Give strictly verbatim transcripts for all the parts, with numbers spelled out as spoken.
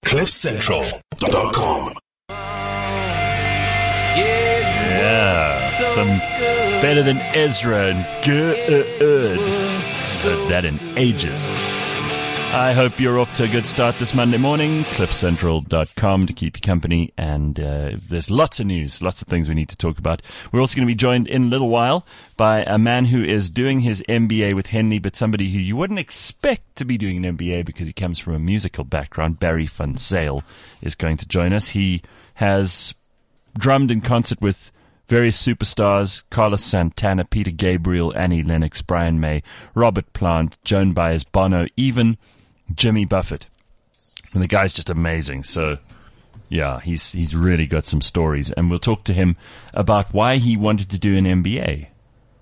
cliff central dot com. Yeah, some better than Ezra and good. Heard that in ages. I hope you're off to a good start this Monday morning. cliff central dot com to keep you company. And uh, there's lots of news, lots of things we need to talk about. We're also going to be joined in a little while by a man who is doing his M B A with Henley, but somebody who you wouldn't expect to be doing an M B A because he comes from a musical background. Barry van Zyl is going to join us. He has drummed in concert with various superstars: Carlos Santana, Peter Gabriel, Annie Lennox, Brian May, Robert Plant, Joan Baez, Bono, even Jimmy Buffett. And the guy's just amazing. So, yeah, he's he's really got some stories. And we'll talk to him about why he wanted to do an M B A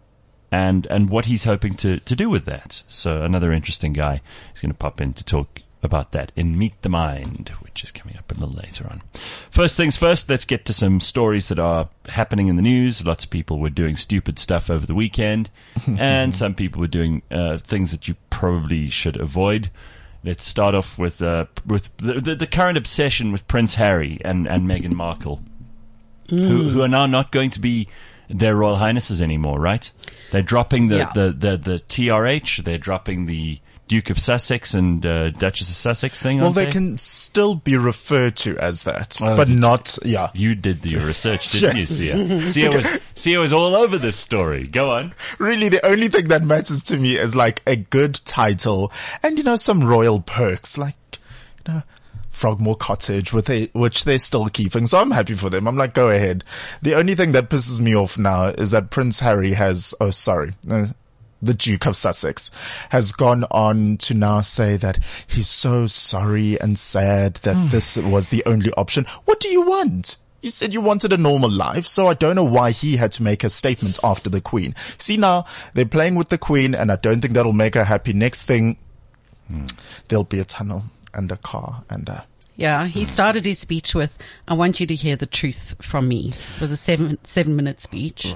and and what he's hoping to, to do with that. So another interesting guy. He's going to pop in to talk about that in Meet the Mind, which is coming up a little later on. First things first, let's get to some stories that are happening in the news. Lots of people were doing stupid stuff over the weekend, and some people were doing uh, things that you probably should avoid. Let's start off with uh, with the, the, the current obsession with Prince Harry and, and Meghan Markle, mm. who, who are now not going to be their Royal Highnesses anymore, right? They're dropping the, yeah. the, the, the T R H, they're dropping the Duke of Sussex and uh, Duchess of Sussex thing. Well, they, they can still be referred to as that, oh, but not. You? Yeah, you did your research, didn't yes. you, Sia? Sia was Sia was all over this story. Go on. Really, the only thing that matters to me is like a good title and you know some royal perks, like you know Frogmore Cottage, with a, which they're still keeping. So I'm happy for them. I'm like, go ahead. The only thing that pisses me off now is that Prince Harry has. Oh, sorry. Uh, the Duke of Sussex has gone on to now say that he's so sorry and sad that mm. this was the only option. What do you want? You said you wanted a normal life, so I don't know why he had to make a statement after the Queen. See, now they're playing with the Queen, and I don't think that'll make her happy. Next thing, mm. there'll be a tunnel and a car and a... Yeah, he started his speech with, I want you to hear the truth from me. It was a seven, seven minute speech.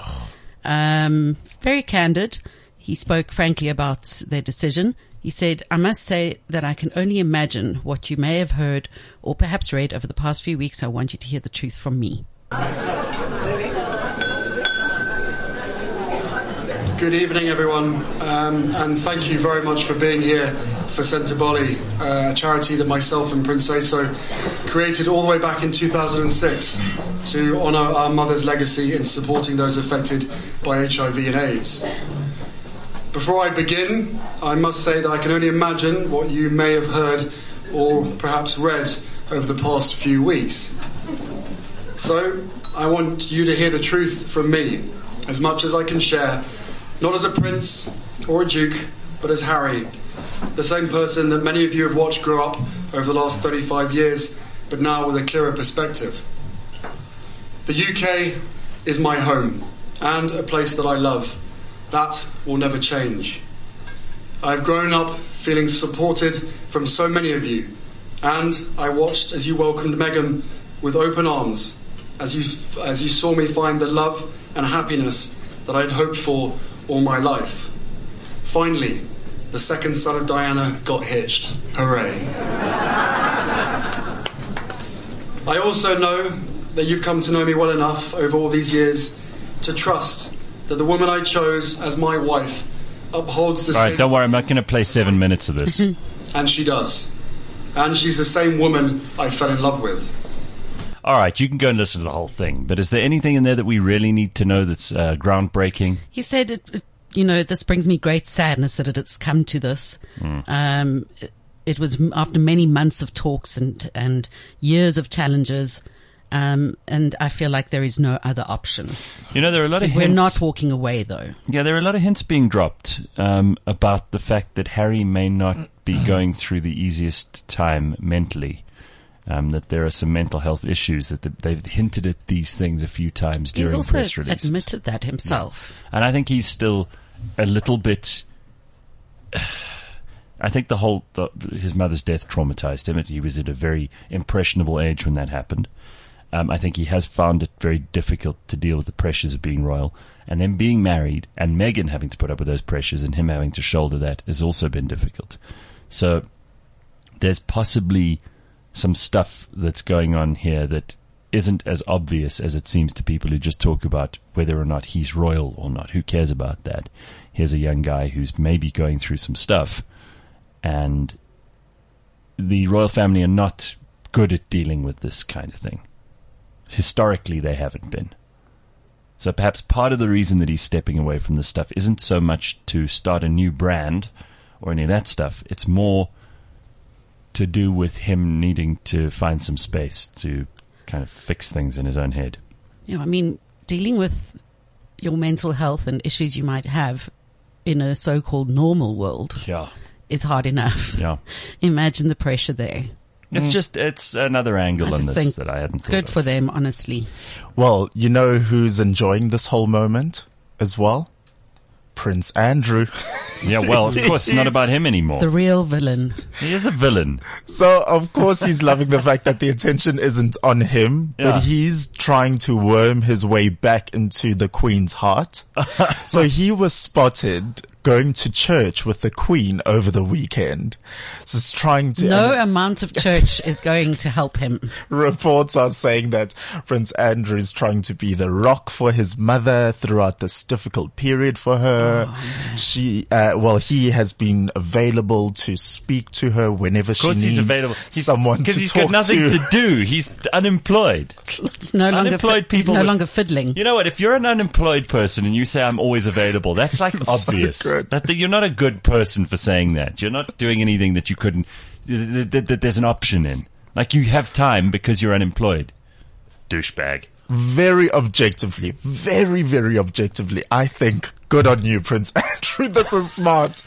Um, very candid. He spoke frankly about their decision. He said, I must say that I can only imagine what you may have heard or perhaps read over the past few weeks. I want you to hear the truth from me. Good evening, everyone, um, and thank you very much for being here for Sentebale, uh, a charity that myself and Prince Seeiso created all the way back in two thousand six to honour our mother's legacy in supporting those affected by H I V and AIDS. Before I begin, I must say that I can only imagine what you may have heard or perhaps read over the past few weeks. So, I want you to hear the truth from me, as much as I can share, not as a prince or a duke, but as Harry, the same person that many of you have watched grow up over the last thirty-five years, but now with a clearer perspective. The U K is my home, and a place that I love. That will never change. I've grown up feeling supported from so many of you, and I watched as you welcomed Meghan with open arms, as you as you saw me find the love and happiness that I'd hoped for all my life. Finally, the second son of Diana got hitched. Hooray. I also know that you've come to know me well enough over all these years to trust that the woman I chose as my wife upholds the All right, same... don't worry, I'm not going to play seven minutes of this. And she does. And she's the same woman I fell in love with. All right, you can go and listen to the whole thing, but is there anything in there that we really need to know that's uh, groundbreaking? He said, it, it, you know, this brings me great sadness that it has come to this. Mm. Um, it, it was after many months of talks and, and years of challenges. Um, and I feel like there is no other option. You know, there are a lot so of we're hints. We're not walking away, though. Yeah, there are a lot of hints being dropped um, about the fact that Harry may not be going through the easiest time mentally. Um, that there are some mental health issues, that the, they've hinted at these things a few times during he's press also releases. Admitted that himself. Yeah. And I think he's still a little bit... I think the whole the, his mother's death traumatized him. He was at a very impressionable age when that happened. Um, I think he has found it very difficult to deal with the pressures of being royal. And then being married and Meghan having to put up with those pressures and him having to shoulder that has also been difficult. So there's possibly some stuff that's going on here that isn't as obvious as it seems to people who just talk about whether or not he's royal or not. Who cares about that? Here's a young guy who's maybe going through some stuff, and the royal family are not good at dealing with this kind of thing. Historically, they haven't been. So perhaps part of the reason that he's stepping away from this stuff isn't so much to start a new brand or any of that stuff. It's more to do with him needing to find some space to kind of fix things in his own head. Yeah, I mean, dealing with your mental health and issues you might have in a so-called normal world Yeah. is hard enough. Yeah. Imagine the pressure there. It's just, it's another angle I on just this think that I hadn't thought Good of. for them, honestly. Well, you know who's enjoying this whole moment as well? Prince Andrew. Yeah, well, of course, it's not about him anymore. The real villain. He is a villain. So, of course, he's loving the fact that the attention isn't on him, Yeah. but he's trying to worm his way back into the Queen's heart. So he was spotted going to church with the Queen over the weekend. So it's trying to... No and amount of church is going to help him. reports are saying that Prince Andrew is trying to be the rock for his mother throughout this difficult period for her. Oh, she, uh, well, he has been available to speak to her whenever Of she course needs he's available. He's, someone to Because he's talk got nothing to. to do. He's unemployed. It's no longer, Unemployed he's people no would- longer fiddling. You know what? If you're an unemployed person and you say I'm always available, that's like So obvious. good. That that you're not a good person for saying that. You're not doing anything that you couldn't, that, that, that there's an option in. Like you have time because you're unemployed. Douchebag. Very objectively, very, very objectively, I think good on you, Prince Andrew. This is smart.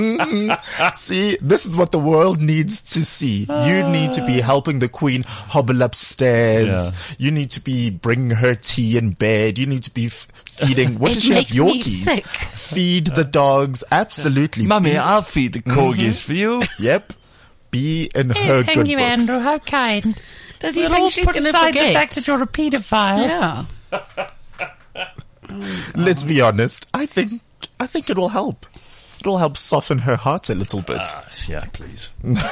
Mm. See, this is what the world needs to see. You need to be helping the Queen hobble upstairs. Yeah. You need to be bringing her tea in bed. You need to be f- feeding. What It does she have? makes me Yorkies. sick. Feed the dogs. Absolutely. Mummy, Be- I'll feed the corgis for you. Yep. Be in her good books. How kind. Does he We'll think all she's put going to aside forget? the fact that you're a paedophile. Yeah. Let's be honest. I think, I think it will help. It will help soften her heart a little bit. Ah, yeah, please.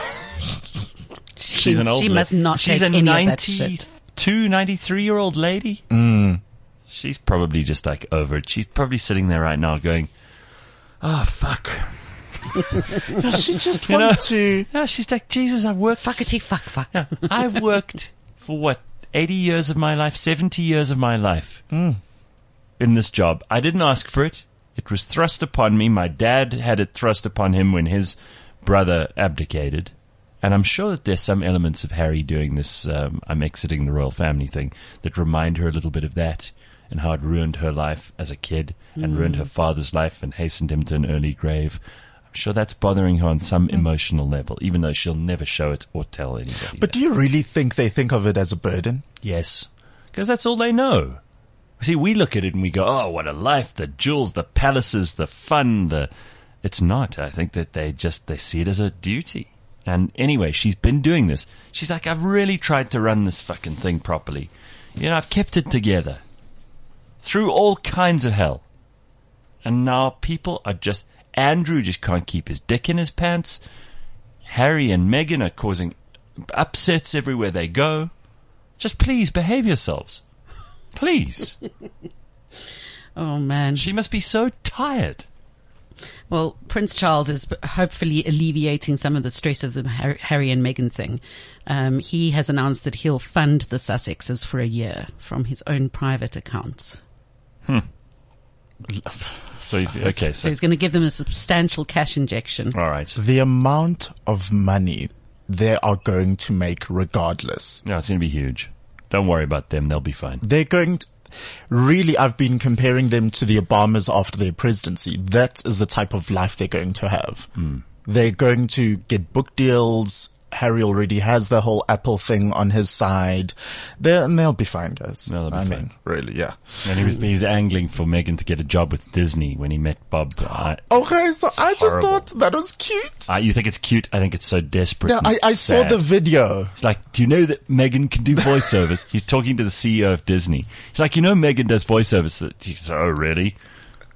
She, She's an old she la- must not She's take a any of that shit. ninety-two, ninety-three year old lady. Mm. She's probably just like over it. She's probably sitting there right now going, oh, fuck. Yeah, she just You wants know? to. Yeah, she's like, Jesus, I've worked. Fuckity fuck fuck. Yeah, I've worked for what, eighty years of my life, seventy years of my life Mm. in this job. I didn't ask for it. It was thrust upon me. My dad had it thrust upon him when his brother abdicated. And I'm sure that there's some elements of Harry doing this, um, I'm exiting the royal family thing that remind her a little bit of that and how it ruined her life as a kid and ruined her father's life and hastened him to an early grave. I'm sure that's bothering her on some emotional level, even though she'll never show it or tell anybody. But that. do you really think they think of it as a burden? Yes, because that's all they know. See, we look at it and we go, oh, what a life, the jewels, the palaces, the fun, the... It's not. I think that they just, they see it as a duty. And anyway, she's been doing this. She's like, I've really tried to run this fucking thing properly. You know, I've kept it together through all kinds of hell. And now people are just... Andrew just can't keep his dick in his pants. Harry and Meghan are causing upsets everywhere they go. Just please behave yourselves. Please. Oh man. She must be so tired. Well, Prince Charles is hopefully alleviating some of the stress of the Har- Harry and Meghan thing. Um, he has announced that he'll fund the Sussexes for a year from his own private accounts. So he's, okay, So so, he's going to give them a substantial cash injection. all right. The amount of money they are going to make regardless. No, it's going to be huge. Don't worry about them. They'll be fine. They're going to, really, I've been comparing them to the Obamas after their presidency. That is the type of life they're going to have. Mm. They're going to get book deals. Harry already has the whole Apple thing on his side. They're, and they'll be fine, guys. No, they'll be I fine. mean, really, yeah. And he was, he was angling for Meghan to get a job with Disney when he met Bob. I, Okay, so I just horrible. thought that was cute. I, you think it's cute? I think it's so desperate. No, and I, I saw sad. the video. It's like, do you know that Meghan can do voiceovers? He's talking to the C E O of Disney. He's like, you know Meghan does voiceovers. He says, oh, really?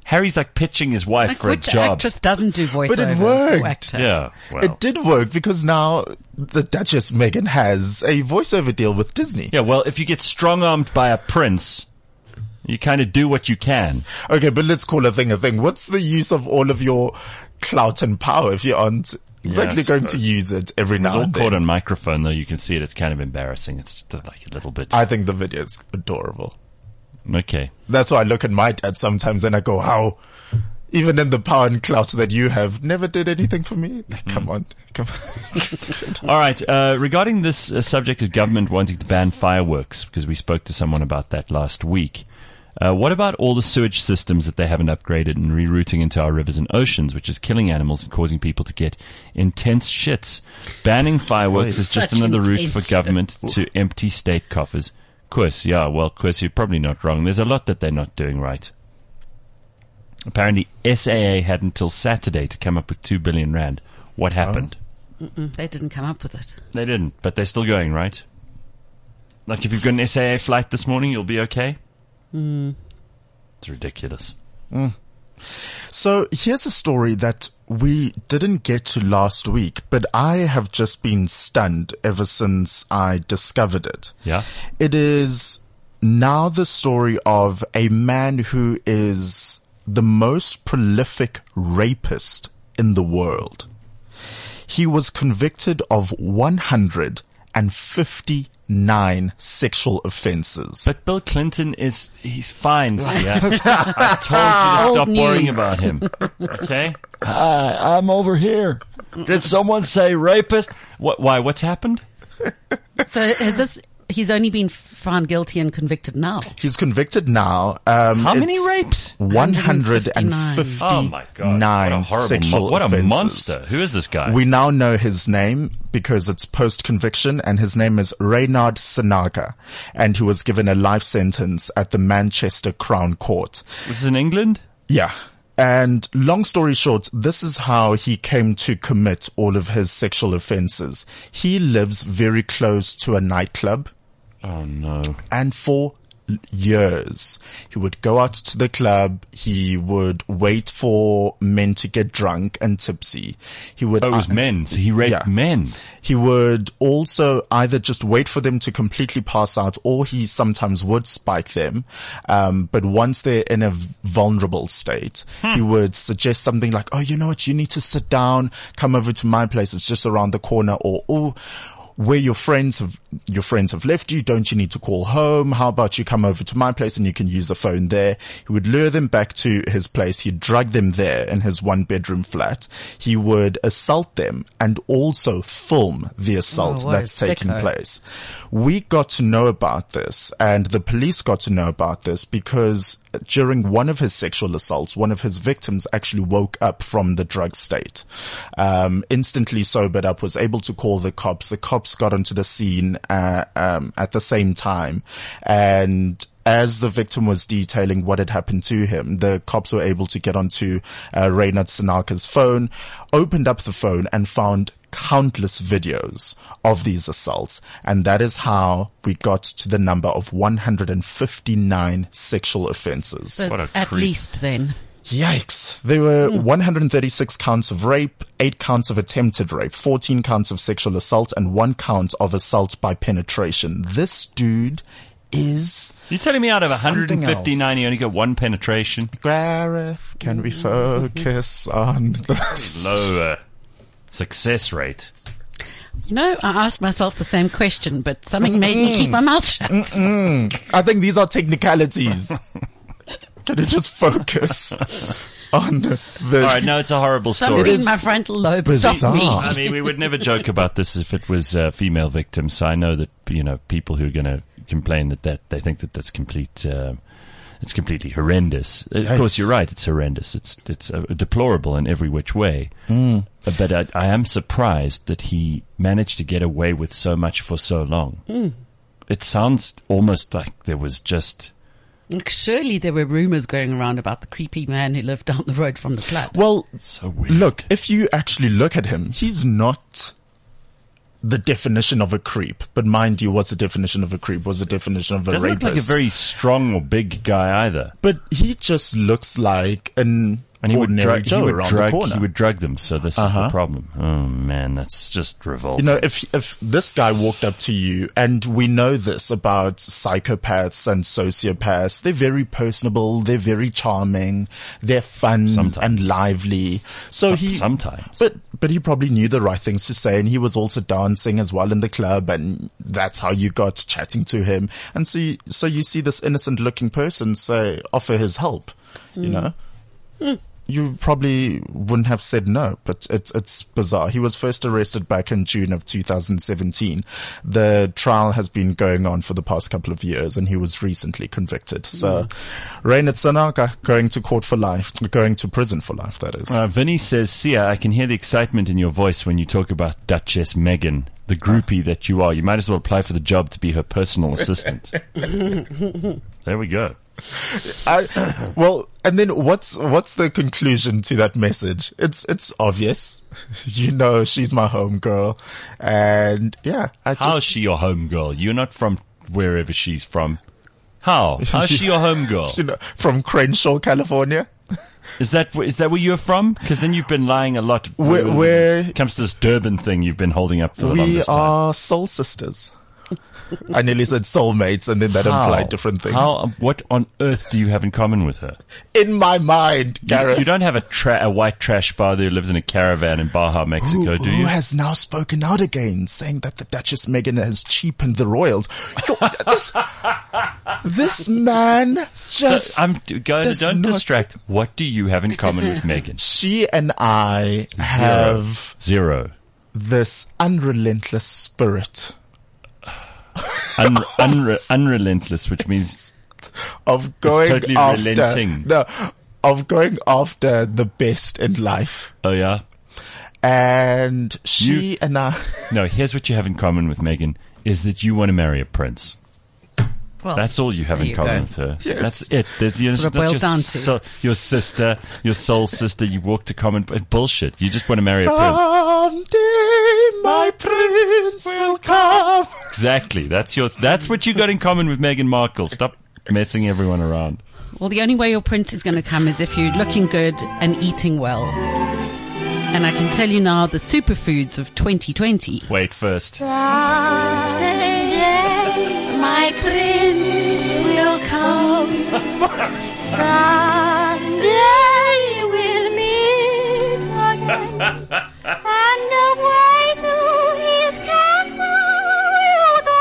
Harry's like pitching his wife Like, for a which job. actress doesn't do voiceover? But it worked. or actor? Yeah, well, It did work because now the Duchess Meghan has a voiceover deal with Disney. yeah. Well, if you get strong-armed by a prince, you kind of do what you can. Okay, but let's call a thing a thing. What's the use of all of your clout and power if you aren't exactly I going to suppose. use it every It's now all and caught then? on microphone, though. You can see it. It's kind of embarrassing. It's just like a little bit. I think the video is adorable. Okay. That's why I look at my dad sometimes and I go, how, even in the power and clout that you have, never did anything for me? Come on. Come on. All right. Uh, regarding this uh, subject of government wanting to ban fireworks, because we spoke to someone about that last week. Uh, what about all the sewage systems that they haven't upgraded and rerouting into our rivers and oceans, which is killing animals and causing people to get intense shits? Banning fireworks is just Such another route intense for government to empty state coffers. Koos, yeah, well, Koos, you're probably not wrong. There's a lot that they're not doing right. Apparently, S A A had until Saturday to come up with two billion rand. What happened? Mm, They didn't come up with it. They didn't, but they're still going, right? Like if you've got an S A A flight this morning, you'll be okay? Mm. It's ridiculous. So here's a story that we didn't get to last week, but I have just been stunned ever since I discovered it. Yeah? It is now the story of a man who is the most prolific rapist in the world. He was convicted of one hundred fifty-nine sexual offenses. But Bill Clinton is, he's fine, Sia. I told you to Old stop worrying news. about him. Okay? Hi, I'm over here. Did someone say rapist? What, why, what's happened? So has this? He's only been found guilty and convicted now. He's convicted now. Um, How many it's rapes? one hundred one fifty-nine Oh my God. What a horrible, sexual mo- what a offenses. monster. Who is this guy? We now know his name because it's post-conviction, and his name is Reynard Sanaga, and he was given a life sentence at the Manchester Crown Court. This is in England? Yeah. And long story short, this is how he came to commit all of his sexual offenses. He lives very close to a nightclub. Oh no. And for years, he would go out to the club. He would wait for men to get drunk and tipsy. He would, Oh, it was uh, men, so he raped yeah. men. He would also either just wait for them to completely pass out, or he sometimes would spike them. Um, but once they're in a vulnerable state, he would suggest something like, oh, you know what? You need to sit down, come over to my place. It's just around the corner. Or, oh, where your friends have, your friends have left you, don't you need to call home? How about you come over to my place and you can use the phone there? He would lure them back to his place. He'd drug them there in his one bedroom flat. He would assault them and also film the assault Oh, what a that's taking sicko. place. We got to know about this, and the police got to know about this because during one of his sexual assaults, one of his victims actually woke up from the drug state, um, instantly sobered up, was able to call the cops. The cops got onto the scene uh, um, at the same time, and as the victim was detailing what had happened to him, the cops were able to get onto uh, Reynard Sanaka's phone, opened up the phone, and found countless videos of these assaults. And that is how we got to the number of one hundred fifty-nine sexual offenses. So What it's a at creep. least then. Yikes. There were one hundred thirty-six counts of rape, eight counts of attempted rape, fourteen counts of sexual assault, and one count of assault by penetration. This dude is You're telling me out of Something one hundred fifty-nine, you only got one penetration? Gareth. Can we focus on this? Lower success rate. You know, I asked myself the same question, but something made me keep my mouth shut. I think these are technicalities. Can you just focus on this? All right, no, it's a horrible story. Something is in my frontal lobe bizarre. stopped me. I mean, we would never joke about this if it was uh, female victims. So I know that, you know, people who are going to complain that, that they think that that's complete, uh, it's completely horrendous. Of Yikes. course, you're right. It's horrendous. It's it's uh, deplorable in every which way. Mm. But I, I am surprised that he managed to get away with so much for so long. Mm. It sounds almost like there was just. Surely there were rumors going around about the creepy man who lived down the road from the club. Well, So weird. look, if you actually look at him, he's not the definition of a creep. But mind you, what's the definition of a creep? What's the definition of a Doesn't rapist? look like a very strong or big guy either. But he just looks like an And he would, ordinary drug, he Joe would around drug, the corner. he would drug them, so this is Uh-huh. the problem. Oh man, that's just revolting. You know, if if this guy walked up to you, and we know this about psychopaths and sociopaths, they're very personable, they're very charming, they're fun Sometimes. and lively. So So- he sometimes. but but he probably knew the right things to say, and he was also dancing as well in the club, and that's how you got chatting to him. And so you, so you see this innocent-looking person say offer his help, you know. You probably wouldn't have said no, but it's it's bizarre. He was first arrested back in June of two thousand seventeen. The trial has been going on for the past couple of years, and he was recently convicted. So, Reynard Sanaka going to court for life, going to prison for life, that is. Uh, Vinny says, Sia, I can hear the excitement in your voice when you talk about Duchess Meghan, the groupie that you are. You might as well apply for the job to be her personal assistant. There we go. I, well, and then what's what's the conclusion to that message? It's it's obvious. You know, she's my home girl, and yeah, I just, How is she your home girl? You're not from wherever she's from. How? How is she your home girl? you know, from Crenshaw, California. Is that wh- is that where you're from? Because then you've been lying a lot. Where- when where- it comes to this Durban thing you've been holding up for the We longest time. are soul sisters. I nearly said soulmates, and then that How? implied different things. How? What on earth do you have in common with her? In my mind, You, Gareth. you don't have a, tra- a white trash father who lives in a caravan in Baja, Mexico, who, do who you? has now spoken out again, saying that the Duchess Meghan has cheapened the royals. Yo, this, this man So, just... I'm go, does don't not- distract. What do you have in common with Meghan? she and I Zero. have Zero. this unrelentless spirit Un- unre- unrelentless, which means of going totally after... relenting. No, of going after the best in life. oh yeah. And she You- and I... No, here's what you have in common with Meghan is that you want to marry a prince. Well, That's all you have there in you common go. with her. Yes. That's it. There's your, That's what it not boils your, down to. so- your sister, your soul sister. You walk to common bullshit. You just want to marry a prince. Someday my prince will come. Exactly. That's your. That's what you got in common with Meghan Markle. Stop messing everyone around. Well, the only way your prince is going to come is if you're looking good and eating well. And I can tell you now the superfoods of twenty twenty. Wait first. Someday my prince will come. Someday we'll meet again. And away to his castle we'll go.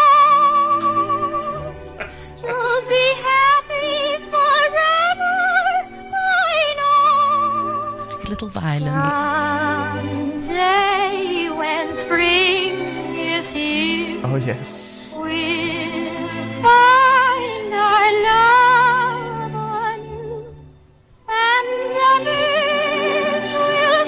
You'll be happy forever, I know. Little violin. Someday when spring is here, Oh, yes. we'll find our love anew, and the birds will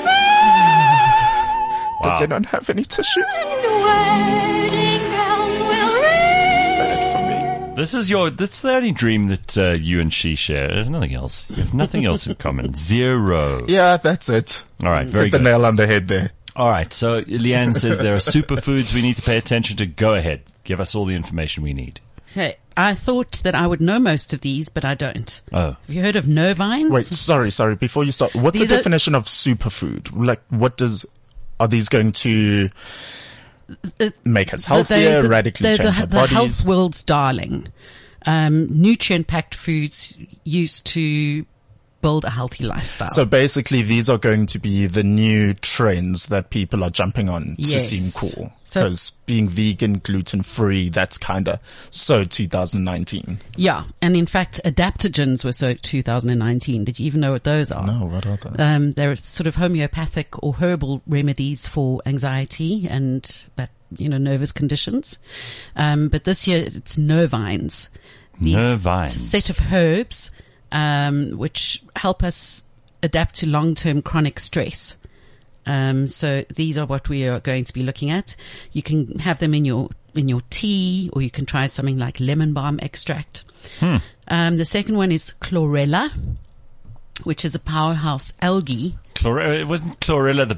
sing, Does Wow. anyone have any tissues? and wedding bells will ring. Sad for me. This is your. That's the only dream that uh, you and she share. There's nothing else. You have nothing else in common. Zero. Yeah, that's it. All right. Very Hit the good. nail on the head there. All right. So Leanne says there are superfoods we need to pay attention to. Go ahead. Give us all the information we need. Okay, I thought that I would know most of these, but I don't. Oh. Have you heard of nervines? Wait, sorry, sorry. Before you start, what's These the are- definition of superfood? Like, what does, are these going to make us healthier, They're the- radically they're change the, our the bodies? health world's darling. Um, nutrient-packed foods used to build a healthy lifestyle. So basically, these are going to be the new trends that people are jumping on to Yes. seem cool. So- Because being vegan, gluten-free, that's kind of so two thousand nineteen. yeah, and in fact, adaptogens were so two thousand nineteen. Did you even know what those are? No, what are they? Um, they're sort of homeopathic or herbal remedies for anxiety and that, you know, nervous conditions. Um, but this year it's nervines. These Nervines. set of herbs, um, which help us adapt to long-term chronic stress. Um, so these are what we are going to be looking at. You can have them in your, in your tea, or you can try something like lemon balm extract. Um, the second one is chlorella, which is a powerhouse algae. Chlor- it wasn't chlorella the bad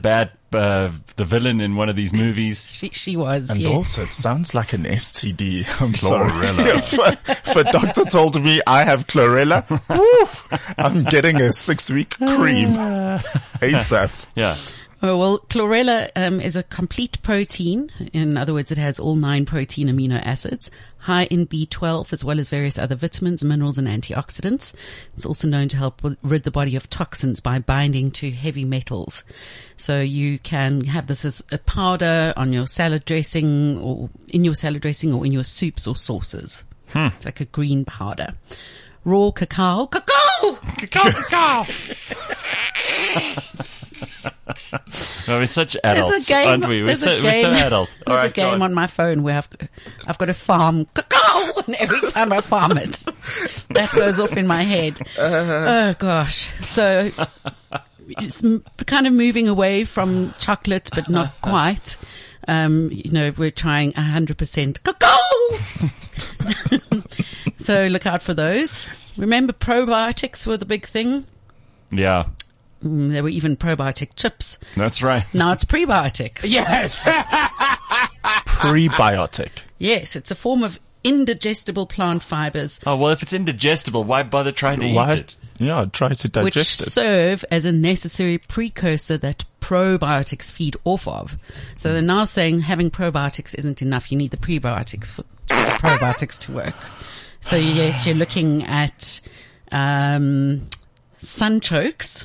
uh, the villain in one of these movies. She, she was, And yes. also, it sounds like an S T D. I'm sorry. Chlorella. if, if a doctor told me I have chlorella, woo, I'm getting a six-week cream ASAP. Yeah. Oh, well, chlorella um, is a complete protein. In other words, it has all nine protein amino acids, high in B twelve, as well as various other vitamins, minerals, and antioxidants. It's also known to help with, rid the body of toxins by binding to heavy metals. So you can have this as a powder on your salad dressing, or in your salad dressing, or in your soups or sauces. Hmm. It's like a green powder. Raw cacao. Cacao! Cacao, cacao. No, we're such adults, There's a game, aren't we? We're there's so, a we're game, so adult. All There's right, a game go on my phone where I've, I've got to farm cacao, and every time I farm it, that goes off in my head. Oh gosh. So it's m- kind of moving away from chocolate, but not quite. Um, you know, we're trying a hundred percent cacao. So look out for those. Remember, probiotics were the big thing. Yeah, Mm, there were even probiotic chips. that's right. Now it's prebiotics. Yes. Prebiotic. Yes, it's a form of indigestible plant fibers Oh, well, if it's indigestible, why bother trying to eat Why? it? Yeah, try to which digest it. serve as a necessary precursor that probiotics feed off of. So they're now saying having probiotics isn't enough. You need the prebiotics for the probiotics to work. So yes, you're looking at um, sunchokes,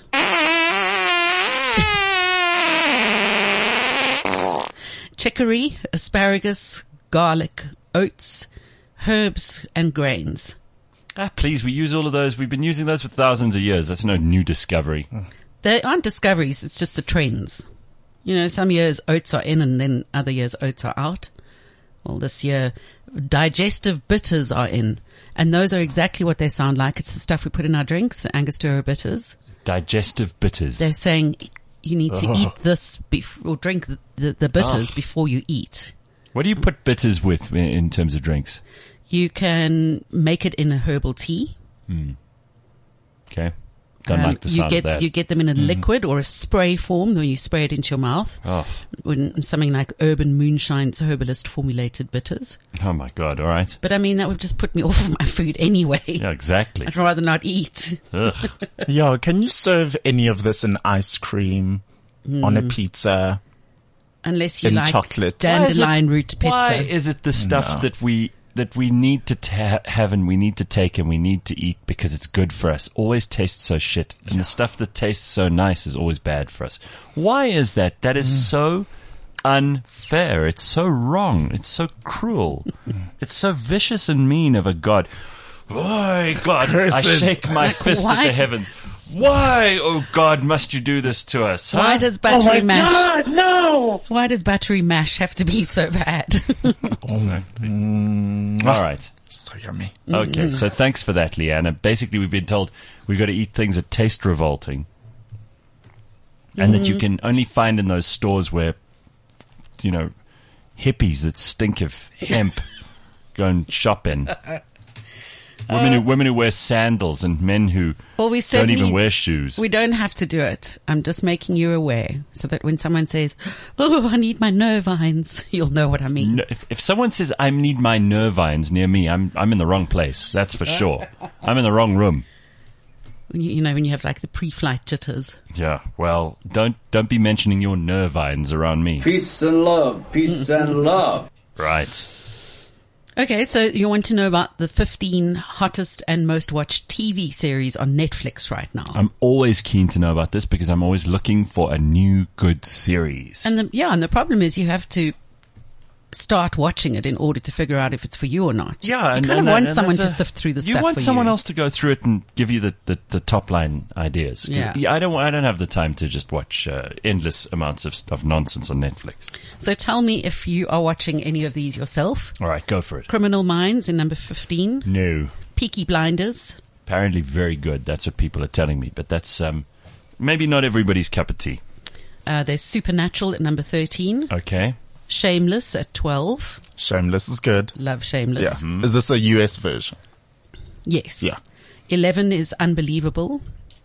chicory, asparagus, garlic, oats, herbs, and grains. Ah, please, we use all of those. We've been using those for thousands of years. That's no new discovery. They aren't discoveries, it's just the trends. You know, some years oats are in and then other years oats are out. Well, this year digestive bitters are in. And those are exactly what they sound like. It's the stuff we put in our drinks, the Angostura bitters. Digestive bitters. They're saying you need to eat this bef- or drink the, the, the bitters Oh. before you eat. What do you put bitters with in- in terms of drinks? You can make it in a herbal tea. Okay. Don't Um, like the you sound get of that. you get them in a liquid or a spray form when you spray it into your mouth. Oh. When something like Urban Moonshine's herbalist formulated bitters. Oh, my God. All right. But I mean, that would just put me off of my food anyway. Yeah, exactly. I'd rather not eat. Ugh. Yeah, can you serve any of this in ice cream, on a pizza? Unless you In like chocolate. dandelion root pizza. Why is it the stuff No. that we that we need to ta- have and we need to take and we need to eat because it's good for us always tastes so shit, and the stuff that tastes so nice is always bad for us? Why is that? That is so unfair. It's so wrong. It's so cruel. It's so vicious and mean of a God. Why, God, I Curses. shake my fist at why- the heavens. Why, oh God, must you do this to us? Huh? Why does battery mash? no! Why does battery mash have to be so bad? Exactly. All right. So yummy. Okay, so thanks for that, Leanna. Basically, we've been told we've got to eat things that taste revolting, and that you can only find in those stores where, you know, hippies that stink of hemp go and shop in. Women who women who wear sandals and men who Well, we don't certainly even wear shoes. We don't have to do it. I'm just making you aware so that when someone says, "Oh, I need my nervines," you'll know what I mean. No, if, if someone says I need my nervines near me, I'm I'm in the wrong place. That's for sure. I'm in the wrong room. When you, you know, when you have like the pre-flight jitters. Yeah. Well, don't don't be mentioning your nervines around me. Peace and love, peace and love. Right. Okay, so you want to know about the fifteen hottest and most watched T V series on Netflix right now. I'm always keen to know about this because I'm always looking for a new good series. And the, yeah, and the problem is you have to start watching it in order to figure out if it's for you or not. yeah, you and, kind and of want and someone that's to a- sift through the you stuff want for someone you. else to go through it and give you the, the, the top line ideas. 'Cause Yeah. I don't I don't have the time to just watch uh, endless amounts of of nonsense on Netflix. So tell me if you are watching any of these yourself. All right, go for it. Criminal Minds in number fifteen. No, Peaky Blinders. apparently very good. That's what people are telling me, but that's um maybe not everybody's cup of tea. Uh, there's Supernatural at number thirteen. Okay. Shameless at twelve. Shameless is good. Love Shameless. Yeah. Mm-hmm. Is this a U S version? Yes. Yeah. eleven is Unbelievable.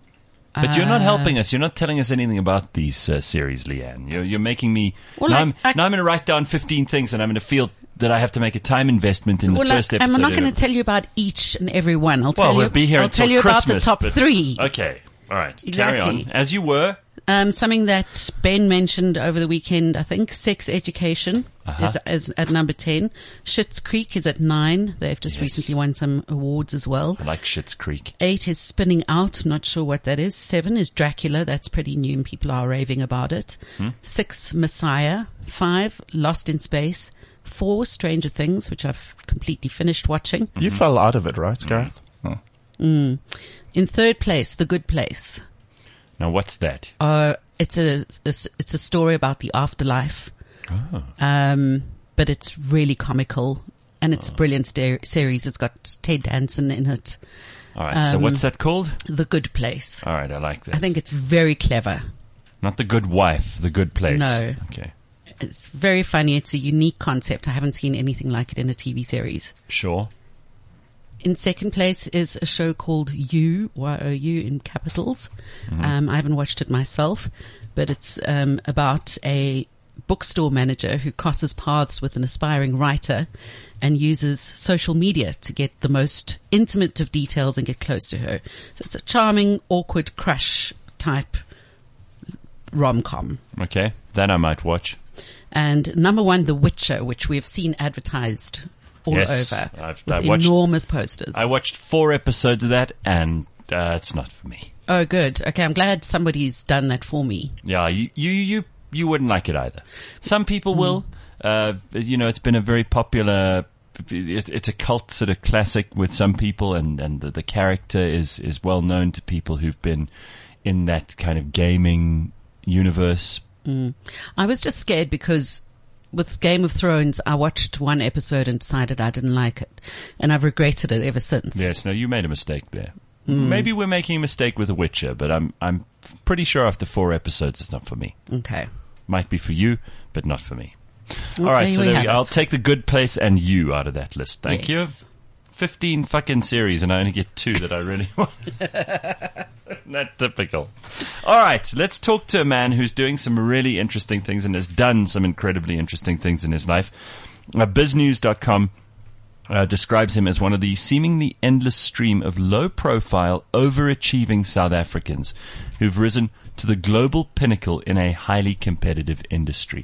But you're not helping us. You're not telling us anything about these uh, series, Leanne. You're, you're making me. Well, now, I- I'm, I- now I'm going to write down fifteen things, and I'm going to feel that I have to make a time investment in the Well, first I, episode. I'm not in going a- to tell you about each and every one. I'll Well, tell we'll you. be here I'll until tell you Christmas, about the but- top three. Okay. All right. Carry Exactly. on. As you were. Um, something that Ben mentioned over the weekend, I think, Sex Education Uh-huh. is, is at number ten. Schitt's Creek is at nine. They've just Yes. recently won some awards as well. I like Schitt's Creek. Eight is Spinning Out. Not sure what that is. Seven is Dracula. That's pretty new and people are raving about it. Hmm? Six, Messiah. Five, Lost in Space. Four, Stranger Things, which I've completely finished watching. You fell out of it, right, Gareth? In third place, The Good Place. Now, what's that? Uh, it's a, it's, it's a story about the afterlife. Oh. Um, but it's really comical and it's a brilliant ster- series. It's got Ted Danson in it. All right. so um, what's that called? The Good Place. All right. I like that. I think it's very clever. Not The Good Wife, The Good Place. No. Okay. It's very funny. It's a unique concept. I haven't seen anything like it in a T V series. Sure. In second place is a show called You, Y O U in capitals. Mm-hmm. Um, I haven't watched it myself, but it's um, about a bookstore manager who crosses paths with an aspiring writer and uses social media to get the most intimate of details and get close to her. So it's a charming, awkward crush type rom-com. Okay. That I might watch. And number one, The Witcher, which we have seen advertised all Yes, over I've- with I watched- enormous posters. I watched four episodes of that, and uh, it's not for me. Oh, good. Okay, I'm glad somebody's done that for me. Yeah, you you you, you wouldn't like it either. Some people will. Uh, you know, it's been a very popular. It, it's a cult sort of classic with some people, and and the, the character is is well known to people who've been in that kind of gaming universe. I was just scared because with Game of Thrones, I watched one episode and decided I didn't like it. And I've regretted it ever since. Yes, no, you made a mistake there. Maybe we're making a mistake with The Witcher, but I'm I'm pretty sure after four episodes it's not for me. Okay. Might be for you, but not for me. Well, All right, there so we there we have go. I'll it. take The Good Place and You out of that list. Thank you. Yes. Fifteen fucking series, and I only get two that I really want. Not typical. All right, let's talk to a man who's doing some really interesting things and has done some incredibly interesting things in his life. Uh, biznews dot com uh, describes him as one of the seemingly endless stream of low-profile, overachieving South Africans who've risen to the global pinnacle in a highly competitive industry.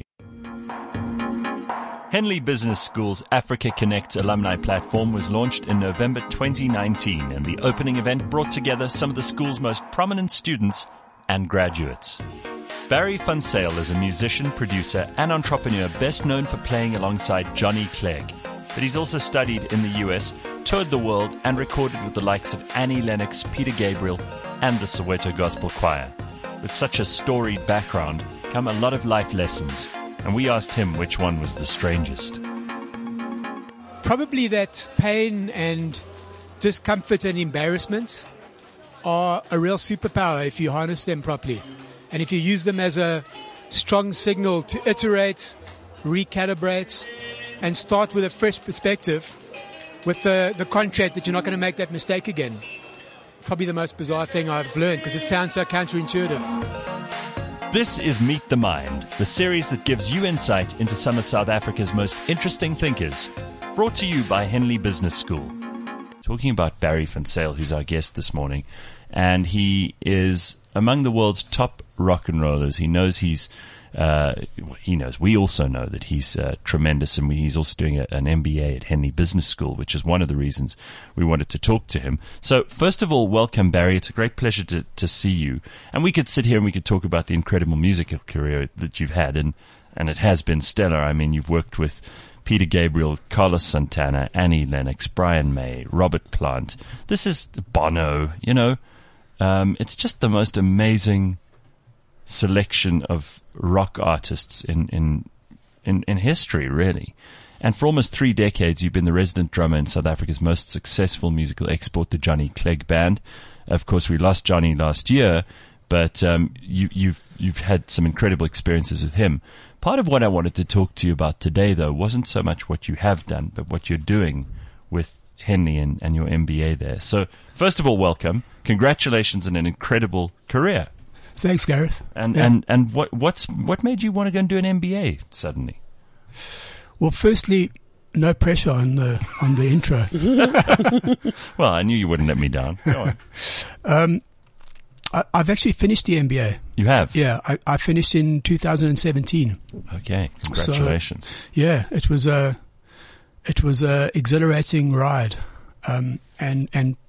Henley Business School's Africa Connect alumni platform was launched in November twenty nineteen, and the opening event brought together some of the school's most prominent students and graduates. Barry van Zyl is a musician, producer, and entrepreneur best known for playing alongside Johnny Clegg. But he's also studied in the U S, toured the world, and recorded with the likes of Annie Lennox, Peter Gabriel, and the Soweto Gospel Choir. With such a storied background come a lot of life lessons, and we asked him which one was the strangest. Probably that pain and discomfort and embarrassment are a real superpower if you harness them properly. And if you use them as a strong signal to iterate, recalibrate, and start with a fresh perspective with the, the contract that you're not going to make that mistake again. Probably the most bizarre thing I've learned because it sounds so counterintuitive. This is Meet the Mind, the series that gives you insight into some of South Africa's most interesting thinkers. Brought to you by Henley Business School. Talking about Barry van Zyl, who's our guest this morning, and he is among the world's top rock and rollers. He knows he's, uh, he knows, we also know that he's uh, tremendous, and we, he's also doing a, an M B A at Henley Business School, which is one of the reasons we wanted to talk to him. So, first of all, welcome, Barry. It's a great pleasure to, to see you. And we could sit here and we could talk about the incredible musical career that you've had, and, and it has been stellar. I mean, you've worked with Peter Gabriel, Carlos Santana, Annie Lennox, Brian May, Robert Plant. This is Bono, you know. Um, it's just the most amazing selection of rock artists in, in, in, in history, really. And for almost three decades, you've been the resident drummer in South Africa's most successful musical export, the Johnny Clegg Band. Of course, we lost Johnny last year, but um, you, you've you've had some incredible experiences with him. Part of what I wanted to talk to you about today, though, wasn't so much what you have done, but what you're doing with Henley and, and your M B A there. So, first of all, welcome. congratulations on an incredible career. Thanks, Gareth. And Yeah. and and what what's what made you want to go and do an M B A suddenly? Well, firstly, no pressure on the on the intro. Well, I knew you wouldn't let me down. Go on. Um, I, I've actually finished the M B A. You have? Yeah, I, I finished in two thousand seventeen. Okay. Congratulations. Yeah, it was a it was a exhilarating ride, um, and and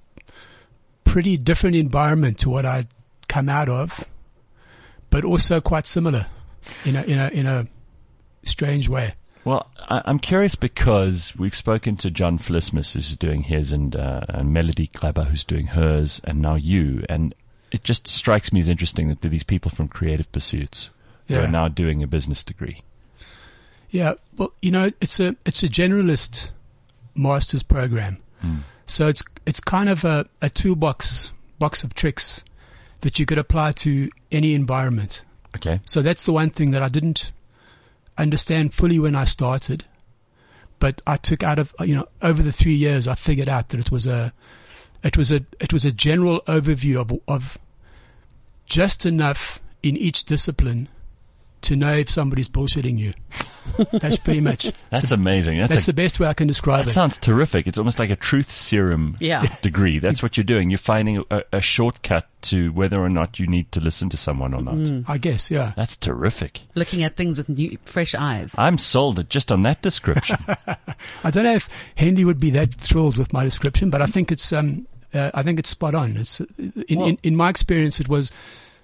pretty different environment to what I'd come out of, but also quite similar in a in a in a strange way. Well, I, I'm curious because we've spoken to John Flismus, who's doing his, and uh, and Melody Kleber, who's doing hers, and now you. And it just strikes me as interesting that there are these people from Creative Pursuits who Yeah. are now doing a business degree. Yeah, well, you know, it's a it's a generalist master's program, Mm. so it's it's kind of a, a toolbox box of tricks that you could apply to any environment. Okay. So that's the one thing that I didn't understand fully when I started, but I took out of, you know, over the three years, I figured out that it was a, it was a, it was a general overview of, of just enough in each discipline to know if somebody's bullshitting you. That's pretty much, That's amazing. That's, that's a, the best way I can describe that it. sounds terrific. It's almost like a truth serum Yeah. degree. That's what you're doing. You're finding a, a shortcut to whether or not you need to listen to someone or not. I guess, yeah. That's terrific. Looking at things with new, fresh eyes. I'm sold it just on that description. I don't know if Henley would be that thrilled with my description, but I think it's um, uh, I think it's spot on. It's uh, in, Well- in in my experience, it was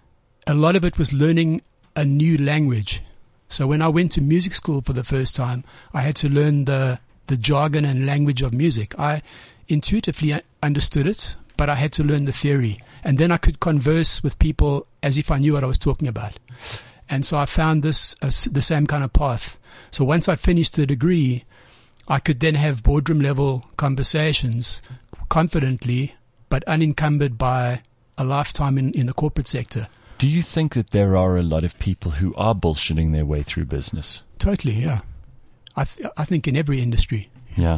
a lot of it was learning a new language. So when I went to music school for the first time, I had to learn the the jargon and language of music. I intuitively understood it, but I had to learn the theory, and then I could converse with people as if I knew what I was talking about. And so I found this uh, s- the same kind of path. So once I finished the degree, I could then have boardroom level conversations confidently, but unencumbered by a lifetime in, in the corporate sector. Do you think that there are a lot of people who are bullshitting their way through business? Totally, yeah. I th- I think in every industry, Yeah.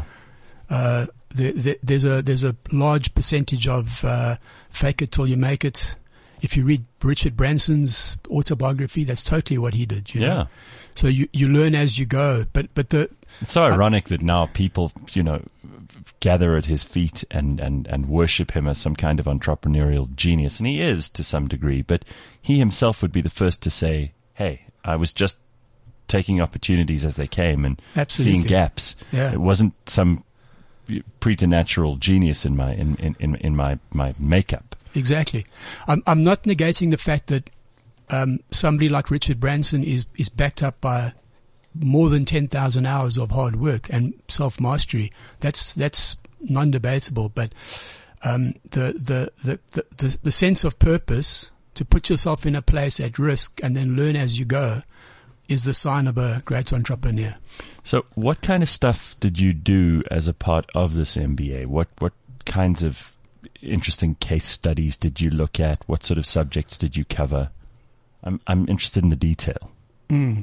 uh, there, there, there's a there's a large percentage of uh, fake it till you make it. If you read Richard Branson's autobiography, that's totally what he did. You know? Yeah. So you, you learn as you go, but but the It's so ironic that now people, you know, gather at his feet and, and, and worship him as some kind of entrepreneurial genius. And he is to some degree, but he himself would be the first to say, hey, I was just taking opportunities as they came and Absolutely. seeing gaps. Yeah. It wasn't some preternatural genius in my, in, in, in, in my, my makeup. Exactly. I'm I'm not negating the fact that um, somebody like Richard Branson is is backed up by more than ten thousand hours of hard work and self mastery. That's that's non-debatable. But um, the, the, the, the the the sense of purpose to put yourself in a place at risk and then learn as you go is the sign of a great entrepreneur. So what kind of stuff did you do as a part of this M B A? What what kinds of interesting case studies did you look at? What sort of subjects did you cover? I'm I'm interested in the detail. Mm.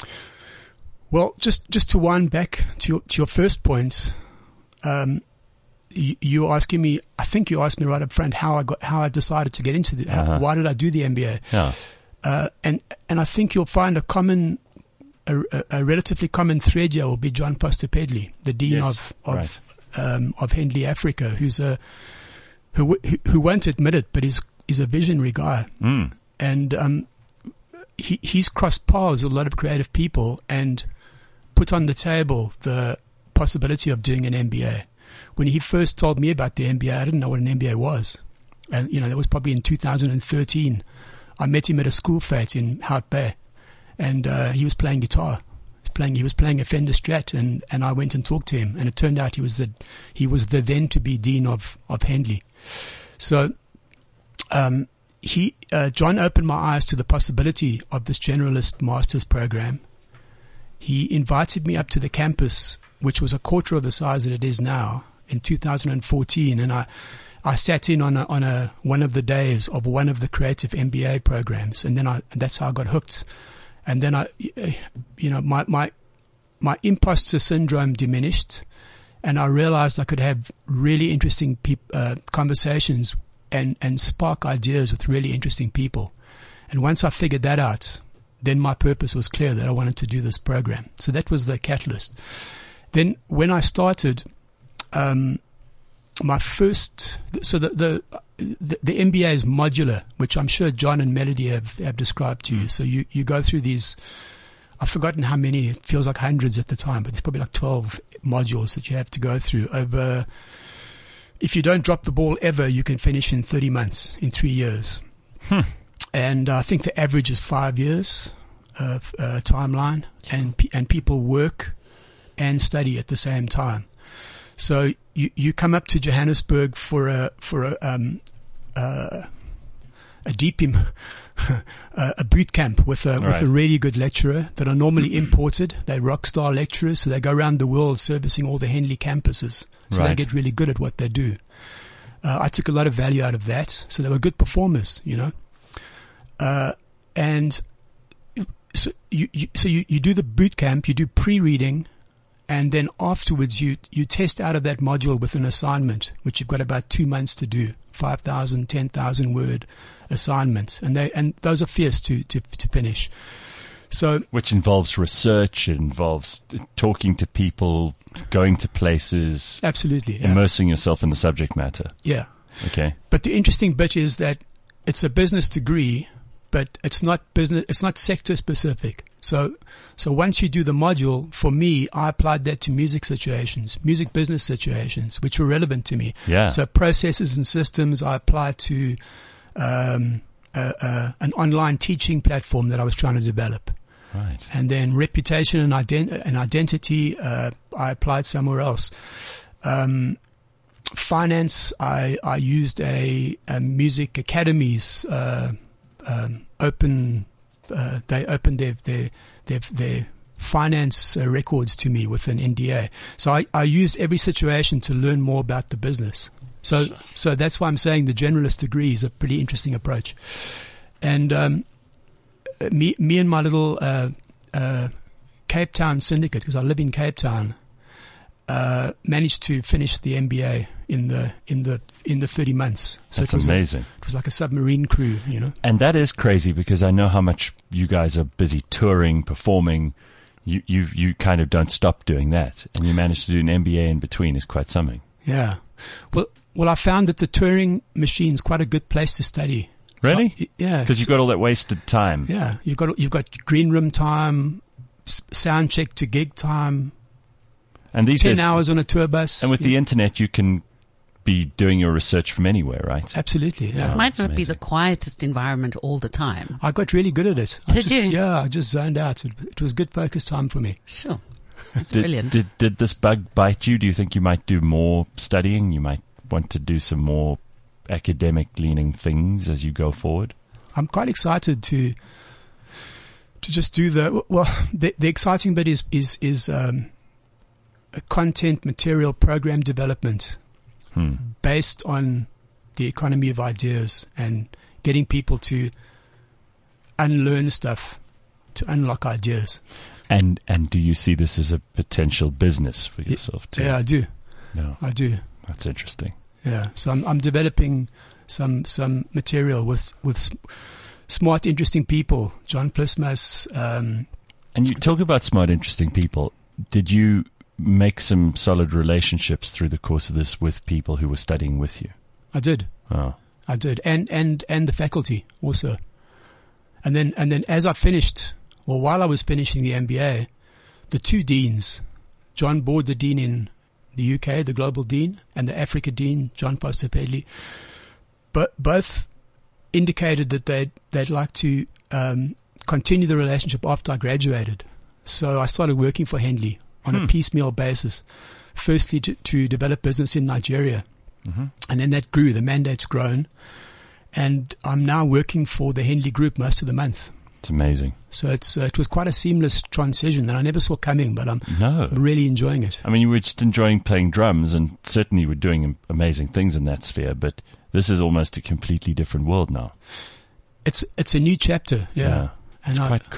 Well, just just to wind back to your, to your first point, um, you, you asking me. I think you asked me right up front how I got how I decided to get into the. Uh-huh. Why did I do the M B A? Yeah. Uh, and and I think you'll find a common, a, a, a relatively common thread here will be John Foster Pedley, the dean Yes, of of right. um, of Henley Africa, who's a who who who won't admit it, but he's is a visionary guy. Mm. And um, he he's crossed paths with a lot of creative people and put on the table the possibility of doing an M B A. When he first told me about the M B A, I didn't know what an M B A was, and you know that was probably in two thousand thirteen. I met him at a school fete in Hout Bay, and uh, he was playing guitar. He was playing he was playing a Fender Strat, and, and I went and talked to him, and it turned out he was the he was the then to be dean of of Henley. So. Um, he, uh, John opened my eyes to the possibility of this generalist master's program. He invited me up to the campus, which was a quarter of the size that it is now, in two thousand fourteen, and I, I sat in on a, on a one of the days of one of the creative M B A programs, and then I and that's how I got hooked. And then I, you know, my my my imposter syndrome diminished, and I realized I could have really interesting peop, uh, conversations and, and spark ideas with really interesting people. And once I figured that out, then my purpose was clear that I wanted to do this program. So that was the catalyst. Then when I started, um, my first, so the, the, the, the M B A is modular, which I'm sure John and Melody have, have described to you. So you, you go through these, I've forgotten how many, it feels like hundreds at the time, but it's probably like twelve modules that you have to go through over, if you don't drop the ball ever, you can finish in thirty months, in three years. Hmm. And I think the average is five years of uh, timeline, and pe- and people work and study at the same time. So you you come up to Johannesburg for a for a um uh, a deep im- a boot camp with a Right. with a really good lecturer that are normally imported. They're rock star lecturers, so they go around the world servicing all the Henley campuses. So they Right. get really good at what they do. Uh, I took a lot of value out of that. So they were good performers, you know. Uh, and so you, you so you, you do the boot camp, you do pre-reading, and then afterwards you, you test out of that module with an assignment, which you've got about two months to do, five thousand, ten thousand word assignments. And they, and those are fierce to, to, to finish. So, Which involves research, it involves talking to people, going to places, absolutely. Yeah. immersing yourself in the subject matter. yeah. Okay. But the interesting bit is that it's a business degree, but it's not business, it's not sector specific. So, so once you do the module, for me, I applied that to music situations, music business situations, which were relevant to me. Yeah. So processes and systems I applied to, um, uh, uh, an online teaching platform that I was trying to develop. Right. And then reputation and, ident- and identity, uh, I applied somewhere else. Um, finance, I, I used a, a music academies, uh, um, open, uh, they opened their, their, their, their finance uh, records to me with an N D A. So I, I used every situation to learn more about the business. So, so that's why I'm saying the generalist degree is a pretty interesting approach. And, um, me, me and my little, uh, uh, Cape Town syndicate, because I live in Cape Town, uh, managed to finish the M B A in the, in the, in the thirty months. So That's it was amazing. A, it was like a submarine crew, you know? And that is crazy because I know how much you guys are busy touring, performing. You, you, you kind of don't stop doing that. And you manage to do an M B A in between is quite something. Yeah. Well, well, I found that the touring machine is quite a good place to study. Really? So, yeah. Because you've got all that wasted time. Yeah. You've got, you've got green room time, s- sound check to gig time, And these ten days, hours on a tour bus. and with the internet, you can be doing your research from anywhere, right? Absolutely. Yeah. Oh, Might not be amazing. the quietest environment all the time. I got really good at it. I Did just, you? Yeah, I just zoned out. It, it was good focus time for me. Sure. That's Did, brilliant. did did this bug bite you? Do you think you might do more studying? You might want to do some more academic leaning things as you go forward? I'm quite excited to to just do the well. The, the exciting bit is is is um, a content material program development Hmm. based on the economy of ideas and getting people to unlearn stuff to unlock ideas. And and do you see this as a potential business for yourself too? Yeah, I do. No, I do. that's interesting. Yeah. So I'm I'm developing some some material with with s- smart, interesting people. John Plismas. Um, And you talk about smart, interesting people. Did you make some solid relationships through the course of this with people who were studying with you? I did. Oh, I did, and and and the faculty also. And then and then as I finished, well, while I was finishing the M B A, the two deans, John Board, the dean in the U K, the global dean, and the Africa dean, John Postapedley, but both indicated that they'd they'd like to um, continue the relationship after I graduated. So I started working for Henley on Hmm. a piecemeal basis. Firstly, to, to develop business in Nigeria. mm-hmm. And then that grew, the mandate's grown. And I'm now working for the Henley Group most of the month. It's amazing. So it's, uh, it was quite a seamless transition that I never saw coming, but I'm No. really enjoying it. I mean, you were just enjoying playing drums and certainly were doing am- amazing things in that sphere, but this is almost a completely different world now. It's, it's a new chapter. Yeah. And It's I, quite cool.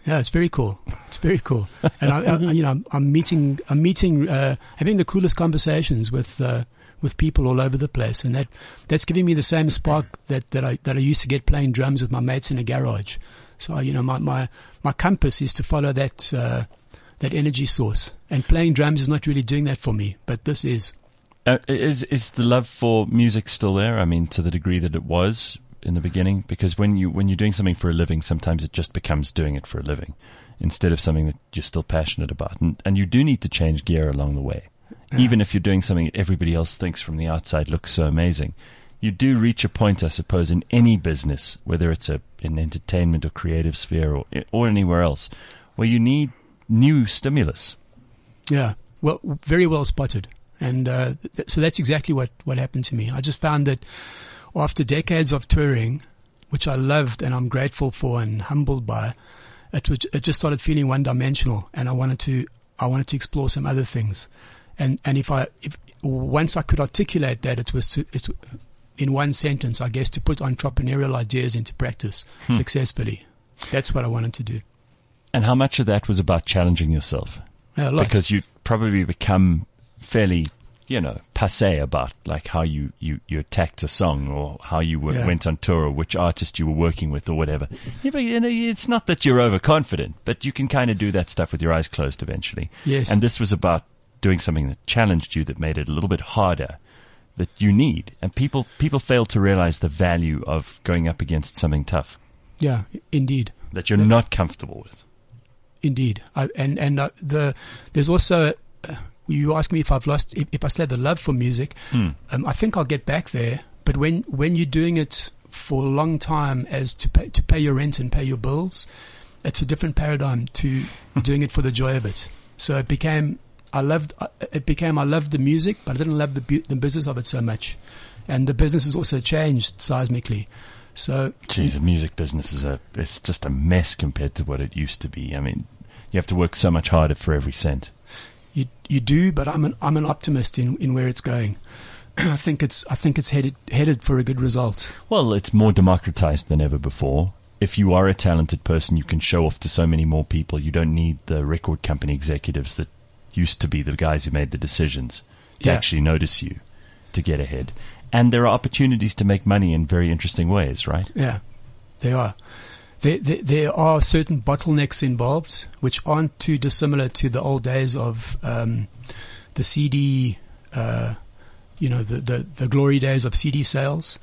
Yeah, it's very cool. It's very cool. And I, I you know, I'm, I'm meeting, I'm meeting, uh, having the coolest conversations with, uh, with people all over the place. And that, that's giving me the same spark that, that I, that I used to get playing drums with my mates in a garage. So, you know, my, my, my compass is to follow that, uh, that energy source. And playing drums is not really doing that for me, but this is. Uh, is, is the love for music still there? I mean, to the degree that it was in the beginning, because when you when you're doing something for a living, sometimes it just becomes doing it for a living instead of something that you're still passionate about, and and you do need to change gear along the way. Yeah. Even if you're doing something that everybody else thinks from the outside looks so amazing, you do reach a point, I suppose, in any business, whether it's a in entertainment or creative sphere or or anywhere else, where you need new stimulus. Yeah, well, very well spotted, and uh, th- so that's exactly what what happened to me. I just found that after decades of touring, which I loved and I'm grateful for and humbled by, it was, it just started feeling one-dimensional, and I wanted to I wanted to explore some other things. And and if I if once I could articulate that, it was to it, in one sentence, I guess, to put entrepreneurial ideas into practice hmm. successfully. That's what I wanted to do. And how much of that was about challenging yourself? Yeah, a lot. Because you probably become fairly, you know, passé about like how you, you, you attacked a song or how you were, yeah. went on tour or which artist you were working with or whatever. Yeah, but, you know, it's not that you're overconfident, but you can kind of do that stuff with your eyes closed eventually. Yes. And this was about doing something that challenged you, that made it a little bit harder, that you need. And people, people fail to realize the value of going up against something tough. Yeah, indeed. That you're not comfortable with. Indeed. I, and, and uh, the, there's also, uh, you ask me if I've lost, if, if I still have the love for music. Hmm. Um, I think I'll get back there. But when, when you're doing it for a long time as to pay, to pay your rent and pay your bills, it's a different paradigm to doing it for the joy of it. So it became, I loved, it became, I loved the music, but I didn't love the, the business of it so much. And the business has also changed seismically. So, gee, the music business is a, it's just a mess compared to what it used to be. I mean, you have to work so much harder for every cent. You you do, but I'm an I'm an optimist in, in where it's going. I think it's I think it's headed headed for a good result. Well, it's more democratized than ever before. If you are a talented person, you can show off to so many more people. You don't need the record company executives that used to be the guys who made the decisions to yeah. actually notice you to get ahead. And there are opportunities to make money in very interesting ways, right? Yeah, there are. There, there, there are certain bottlenecks involved, which aren't too dissimilar to the old days of um, the C D, uh, you know, the, the, the glory days of C D sales.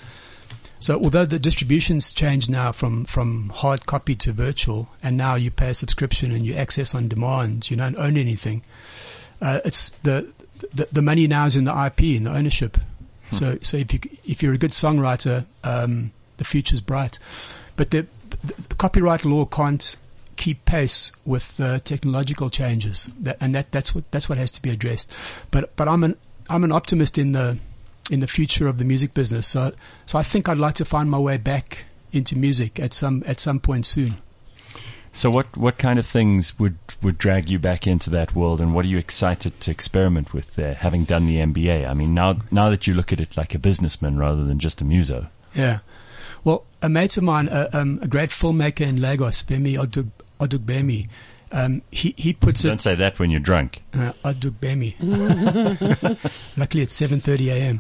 So although the distribution's changed now from, from hard copy to virtual, and now you pay a subscription and you access on demand, you don't own anything. Uh, it's the, the the money now is in the I P, in the ownership. Hmm. So so if you if you're a good songwriter, um, the future's bright. But the The copyright law can't keep pace with uh, technological changes, that, and that, that's what that's what has to be addressed. But but I'm an I'm an optimist in the in the future of the music business. So so I think I'd like to find my way back into music at some at some point soon. So what what kind of things would would drag you back into that world, and what are you excited to experiment with there, having done the M B A? I mean, now now that you look at it like a businessman rather than just a muso. Yeah. Well, a mate of mine, uh, um, a great filmmaker in Lagos, Femi Adug- Adugbemi, um, he, he puts Don't it... Don't say that when you're drunk. Uh, Adugbemi. Luckily it's seven thirty a.m.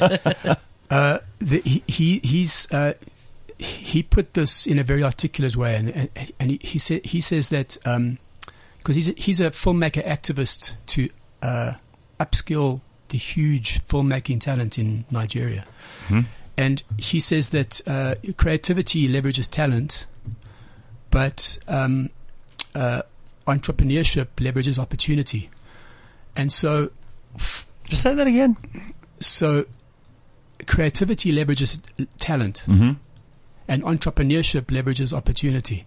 uh, the, he, he, he's, uh, he put this in a very articulate way, and, and, and he, he, sa- he says that, um, because he's a, he's a filmmaker activist to uh, upskill the huge filmmaking talent in Nigeria. Hmm. And he says that uh, creativity leverages talent, but um, uh, entrepreneurship leverages opportunity. And so... F- Just say that again. So creativity leverages talent, mm-hmm. and entrepreneurship leverages opportunity.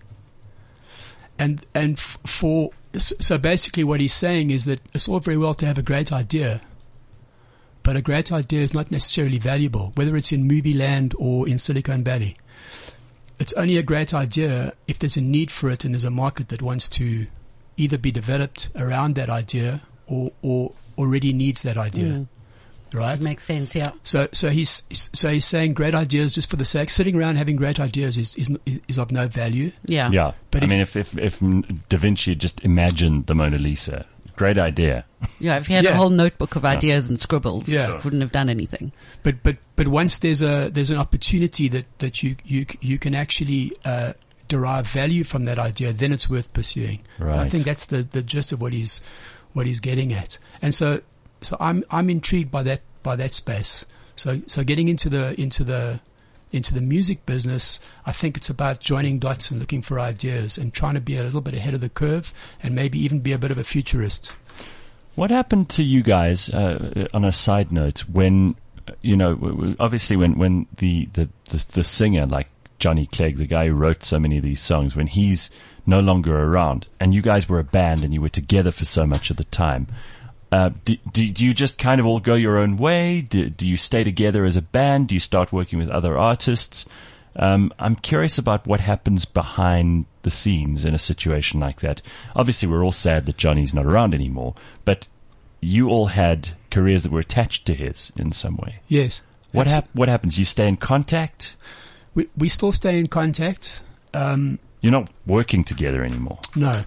And and f- for... So basically what he's saying is that it's all very well to have a great idea, but a great idea is not necessarily valuable, whether it's in movie land or in Silicon Valley. It's only a great idea if there's a need for it and there's a market that wants to either be developed around that idea or, or already needs that idea. right? Makes sense, yeah. So, so he's so he's saying great ideas just for the sake. Sitting around having great ideas is is, is of no value. Yeah. Yeah. But I if- mean, if, if, if Da Vinci had just imagined the Mona Lisa, great idea. Yeah, if he had Yeah. a whole notebook of ideas and scribbles, Yeah. it wouldn't have done anything. But but but once there's a there's an opportunity that that you you you can actually uh, derive value from that idea, then it's worth pursuing. Right. I think that's the, the gist of what he's what he's getting at. And so so I'm I'm intrigued by that by that space. So so getting into the into the into the music business, I think it's about joining dots and looking for ideas and trying to be a little bit ahead of the curve and maybe even be a bit of a futurist. What happened to you guys, uh, on a side note, when, uh, you know, w- w- obviously when, when the, the, the, the singer, like Johnny Clegg, the guy who wrote so many of these songs, when he's no longer around and you guys were a band and you were together for so much of the time, uh, do, do, do you just kind of all go your own way? Do, do you stay together as a band? Do you start working with other artists? Um, I'm curious about what happens behind the scenes in a situation like that. Obviously, we're all sad that Johnny's not around anymore, but you all had careers that were attached to his in some way. Yes. What Absol- hap- What happens? You stay in contact? We we still stay in contact. Um, You're not working together anymore. no.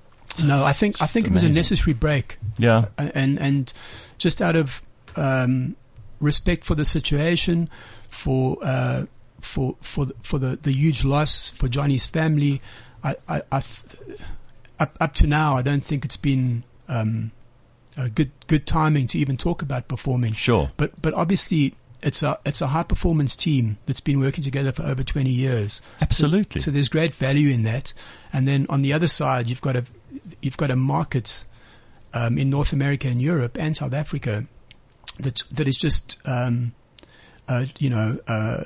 No, I think I think it was a amazing. necessary break. Yeah. and and just out of um, respect for the situation, for uh, for for the, for the, the huge loss for Johnny's family, I, I, I th- up up to now I don't think it's been um, a good good timing to even talk about performing. Sure. But but obviously it's a it's a high performance team that's been working together for over twenty years. Absolutely. So, so there's great value in that. And then on the other side, you've got a you've got a market um, in North America and Europe and South Africa that that is just um, uh, you know uh,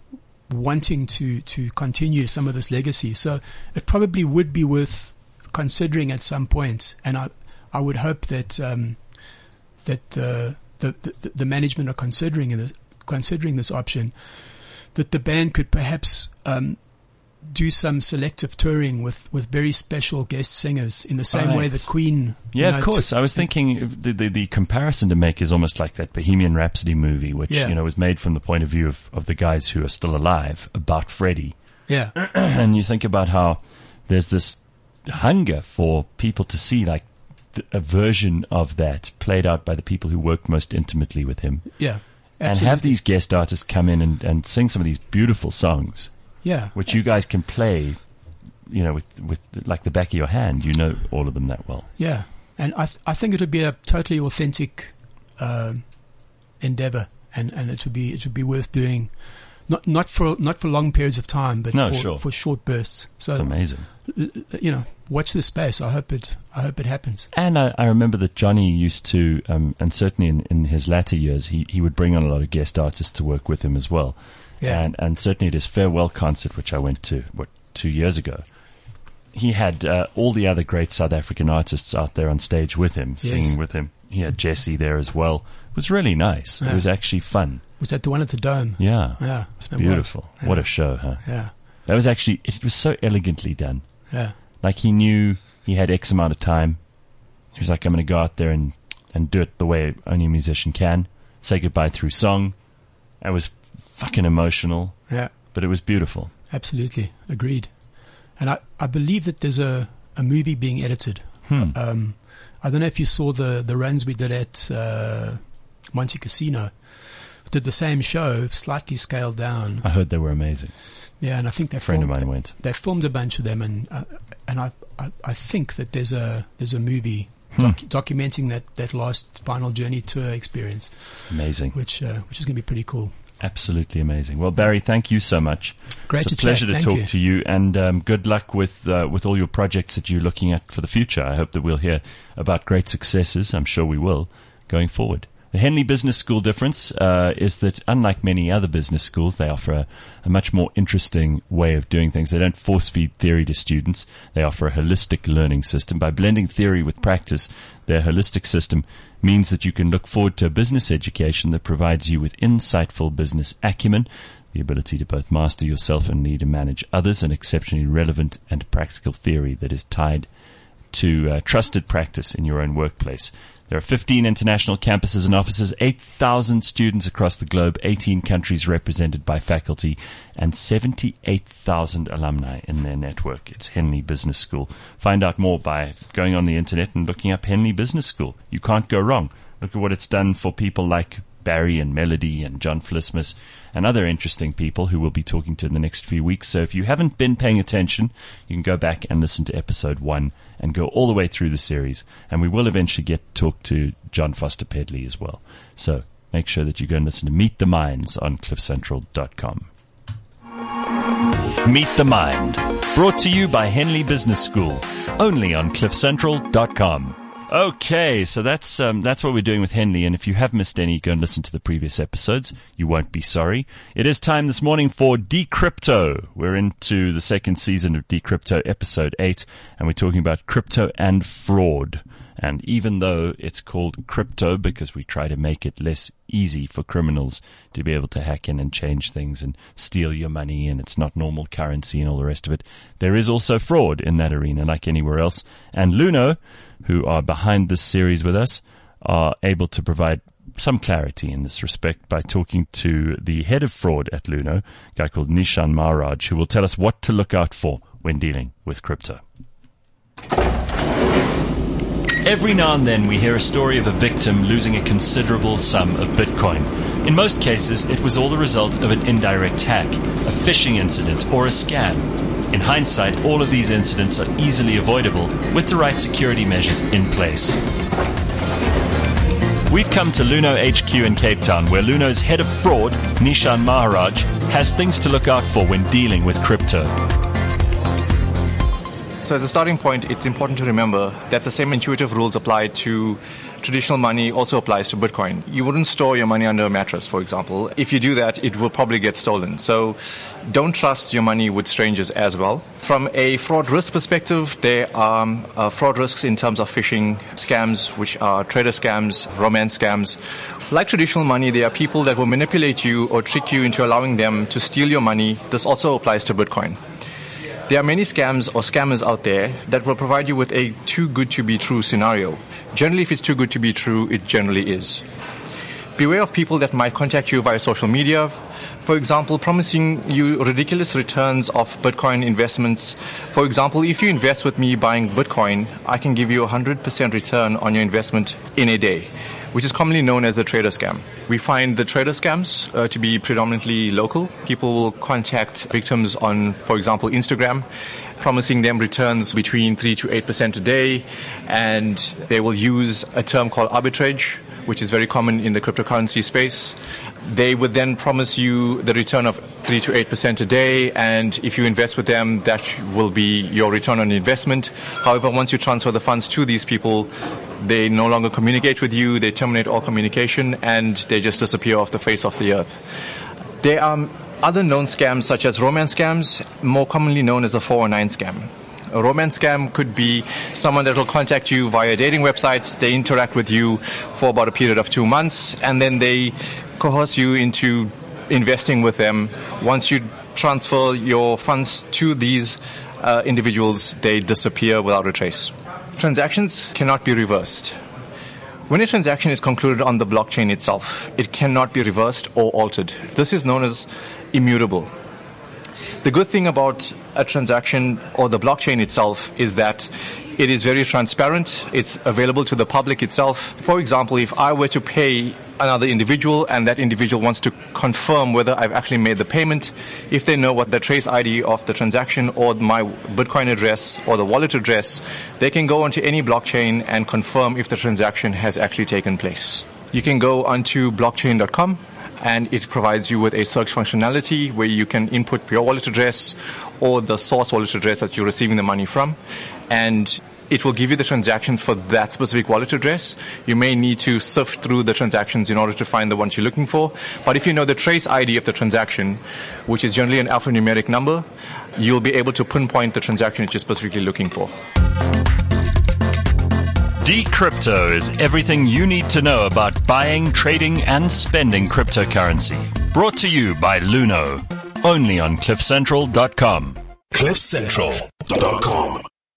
wanting to to continue some of this legacy. So it probably would be worth considering at some point. And I I would hope that um, that the, the the the management are considering this considering this option, that the band could perhaps um, do some selective touring with, with very special guest singers in the same Right. way that Queen. Yeah, you know, of course. t- I was thinking the, the the comparison to make is almost like that Bohemian Rhapsody movie, which Yeah. you know was made from the point of view of, of the guys who are still alive, about Freddie. yeah, And you think about how there's this hunger for people to see like th- a version of that played out by the people who worked most intimately with him, yeah, and absolutely. have these guest artists come in and, and sing some of these beautiful songs, yeah, which you guys can play, you know, with with like the back of your hand. You know all of them that well. yeah. And I th- I think it would be a totally authentic um, endeavor, and, and it would be it would be worth doing, not not for not for long periods of time, but No, for, sure. for short bursts. So It's amazing. l- l- you know, watch this space. I hope it I hope it happens. And I, I remember that Johnny used to, um, and certainly in, in his latter years, he, he would bring on a lot of guest artists to work with him as well. Yeah. And, and certainly at his farewell concert, which I went to, what, two years ago, he had uh, all the other great South African artists out there on stage with him, singing Yes. with him. He had Jesse there as well. It was really nice. It Yeah. was actually fun. Was that the one at the Dome? Yeah. Yeah, It's it was. beautiful. Yeah. What a show, huh? Yeah, That was actually, it was so elegantly done. yeah, Like he knew he had X amount of time. He was like, I'm going to go out there and, and do it the way only a musician can. Say goodbye through song. It was fucking emotional, yeah. but it was beautiful. Absolutely, agreed. And I, I believe that there's a, a movie being edited. Hmm. Um, I don't know if you saw the, the runs we did at uh, Monte Casino. We did the same show, slightly scaled down. I heard they were amazing. Yeah, and I think they A friend of filmed, mine went. they filmed a bunch of them, and uh, and I, I I think that there's a there's a movie doc- documenting that, that last Final Journey tour experience, Amazing. which uh, which is going to be pretty cool. Absolutely amazing. Well, Barry, thank you so much. Great it's a to pleasure chat. to Thank talk you. to you, and um, good luck with uh, with all your projects that you're looking at for the future. I hope that we'll hear about great successes. I'm sure we will going forward. The Henley Business School difference uh, is that, unlike many other business schools, they offer a, a much more interesting way of doing things. They don't force-feed theory to students. They offer a holistic learning system. By blending theory with practice, their holistic system means that you can look forward to a business education that provides you with insightful business acumen, the ability to both master yourself and lead and manage others, and exceptionally relevant and practical theory that is tied to uh, trusted practice in your own workplace. There are fifteen international campuses and offices, eight thousand students across the globe, eighteen countries represented by faculty, and seventy-eight thousand alumni in their network. It's Henley Business School. Find out more by going on the internet and looking up Henley Business School. You can't go wrong. Look at what it's done for people like Barry and Melody and John Flismus and other interesting people who we'll be talking to in the next few weeks. So if you haven't been paying attention, you can go back and listen to episode one and go all the way through the series. And we will eventually get to talk to John Foster Pedley as well. So make sure that you go and listen to Meet the Minds on cliff central dot com. Meet the Mind, brought to you by Henley Business School, only on cliff central dot com. Okay, so that's um, that's what we're doing with Henley, and if you have missed any, go and listen to the previous episodes. You won't be sorry. It is time this morning for Decrypto. We're into the second season of Decrypto, episode eight, and we're talking about crypto and fraud. And even though it's called crypto because we try to make it less easy for criminals to be able to hack in and change things and steal your money, and it's not normal currency and all the rest of it, there is also fraud in that arena like anywhere else. And Luno, who are behind this series with us, are able to provide some clarity in this respect by talking to the head of fraud at Luno, a guy called Nishan Maharaj, who will tell us what to look out for when dealing with crypto. Every now and then we hear a story of a victim losing a considerable sum of Bitcoin. In most cases, it was all the result of an indirect hack, a phishing incident, or a scam. In hindsight, all of these incidents are easily avoidable with the right security measures in place. We've come to Luno H Q in Cape Town, where Luno's head of fraud, Nishan Maharaj, has things to look out for when dealing with crypto. So as a starting point, it's important to remember that the same intuitive rules apply to traditional money also applies to Bitcoin. You wouldn't store your money under a mattress, for example. If you do that, it will probably get stolen. So don't trust your money with strangers as well. From a fraud risk perspective, there are uh, fraud risks in terms of phishing scams, which are trader scams, romance scams. Like traditional money, there are people that will manipulate you or trick you into allowing them to steal your money. This also applies to Bitcoin. There are many scams or scammers out there that will provide you with a too good to be true scenario. Generally, if it's too good to be true, it generally is. Beware of people that might contact you via social media, for example, promising you ridiculous returns of Bitcoin investments. For example, if you invest with me buying Bitcoin, I can give you a one hundred percent return on your investment in a day, which is commonly known as a trader scam. We find the trader scams uh, to be predominantly local. People will contact victims on, for example, Instagram, promising them returns between three to eight percent a day, and they will use a term called arbitrage, which is very common in the cryptocurrency space. They would then promise you the return of three to eight percent a day, and if you invest with them, that will be your return on investment. However, once you transfer the funds to these people, they no longer communicate with you, they terminate all communication, and they just disappear off the face of the earth. There are other known scams such as romance scams, more commonly known as a four oh nine scam. A romance scam could be someone that will contact you via dating websites. They interact with you for about a period of two months, and then they coerce you into investing with them. Once you transfer your funds to these uh, individuals, they disappear without a trace. Transactions cannot be reversed. When a transaction is concluded on the blockchain itself, it cannot be reversed or altered. This is known as immutable. The good thing about a transaction or the blockchain itself is that it is very transparent. It's available to the public itself. For example, if I were to pay another individual and that individual wants to confirm whether I've actually made the payment, if they know what the trace I D of the transaction or my Bitcoin address or the wallet address, they can go onto any blockchain and confirm if the transaction has actually taken place. You can go onto blockchain dot com, and it provides you with a search functionality where you can input your wallet address or the source wallet address that you're receiving the money from, and it will give you the transactions for that specific wallet address. You may need to sift through the transactions in order to find the ones you're looking for. But if you know the trace I D of the transaction, which is generally an alphanumeric number, you'll be able to pinpoint the transaction that you're specifically looking for. Decrypto is everything you need to know about buying, trading, and spending cryptocurrency. Brought to you by Luno, only on cliff central dot com. cliff central dot com